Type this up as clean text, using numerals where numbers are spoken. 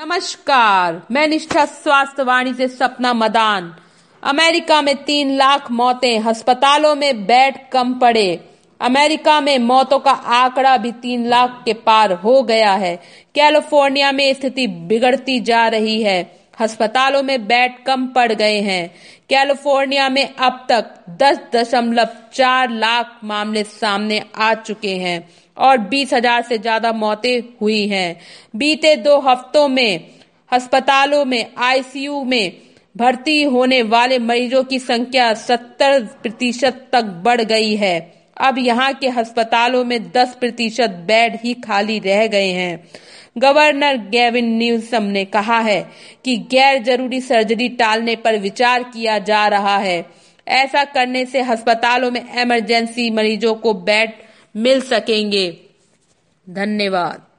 नमस्कार, मैं निष्ठा स्वास्थ्य वाणी से सपना मदान। अमेरिका में 3 लाख मौतें, अस्पतालों में बेड कम पड़े। अमेरिका में मौतों का आंकड़ा भी 3 लाख के पार हो गया है। कैलिफोर्निया में स्थिति बिगड़ती जा रही है, अस्पतालों में बेड कम पड़ गए हैं। कैलिफोर्निया में अब तक 10.4 लाख मामले सामने आ चुके हैं और 20,000 से ज्यादा मौतें हुई हैं। बीते 2 हफ्तों में अस्पतालों में आईसीयू में भर्ती होने वाले मरीजों की संख्या 70% तक बढ़ गई है। अब यहाँ के अस्पतालों में 10% बेड ही खाली रह गए हैं। गवर्नर गेविन न्यूसम ने कहा है कि गैर जरूरी सर्जरी टालने पर विचार किया जा रहा है। ऐसा करने से अस्पतालों में इमरजेंसी मरीजों को बेड मिल सकेंगे। धन्यवाद।